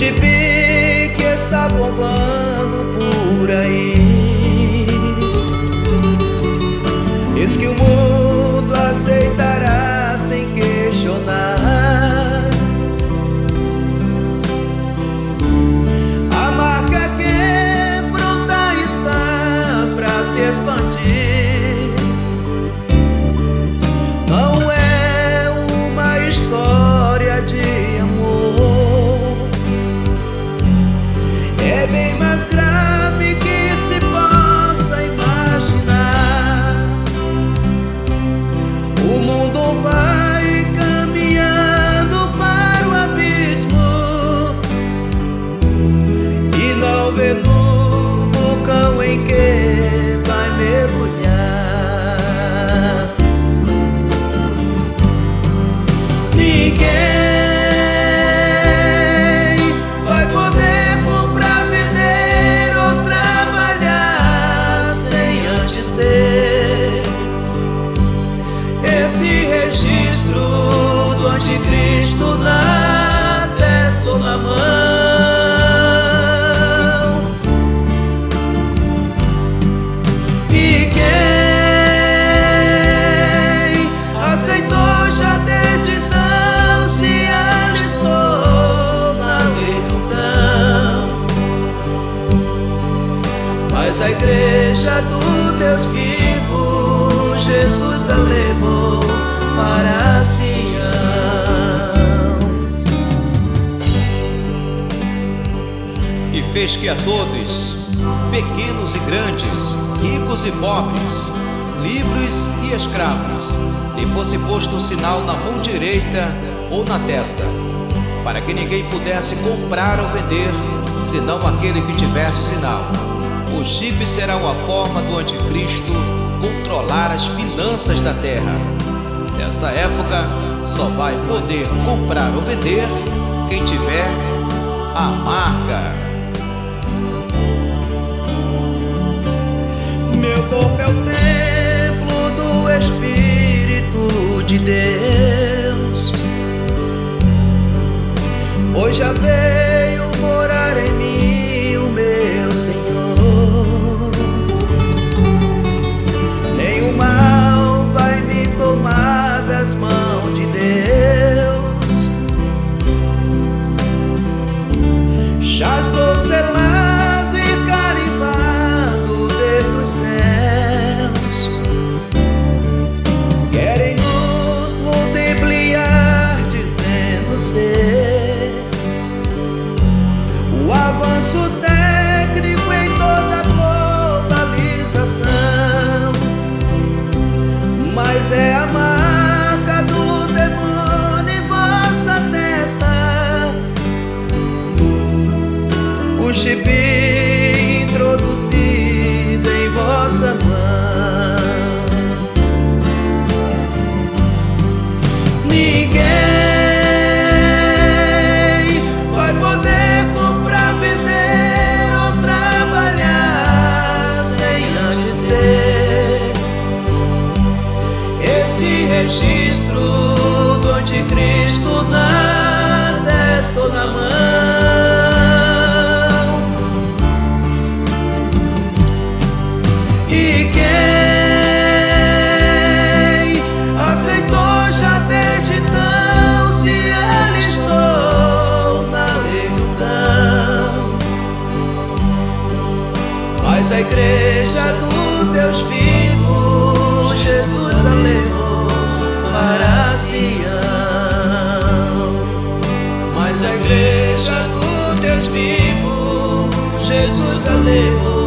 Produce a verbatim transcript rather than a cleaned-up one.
chip que está bombando por aí. Eis que o mundo aceitará sem questionar a marca que pronta está para se expandir. Não é uma história de amor, é bem mais grave que se possa imaginar. O mundo vai caminhando para o abismo e não vê no vulcão em que vai mergulhar. Ninguém vai poder comprar, vender ou trabalhar sem antes ter esse registro do anticristo na testa ou na mão. E quem aceitou já desde então se alistou na legião. Mas a igreja do Deus vivo, Jesus a levou para Sião. E fez que a todos, pequenos e grandes, ricos e pobres, livres e escravos, lhe fosse posto um sinal na mão direita ou na testa, para que ninguém pudesse comprar ou vender, senão aquele que tivesse o sinal. O chip será uma forma do anticristo controlar as finanças da terra. Nesta época, só vai poder comprar ou vender quem tiver a marca. Meu corpo é o templo do Espírito de Deus, pois já veio morar em mim o meu Senhor. Nenhum mal vai me tomar das mãos de Deus. Já estou selado e carimbado desde os céus. Querem nos ludibriar, dizendo ser o avanço técnico em toda globalização, mas é a marca do demônio em vossa testa, o chip introduzido em vossa mão. Ninguém vai poder comprar, vender ou trabalhar sem antes ter esse registro do anticristo na testa ou na mão. E quem aceitou já desde então se alistou na legião. Mas a igreja do Deus vivo, Jesus a levou para Sião. Mas a igreja do Deus vivo, Jesus a levou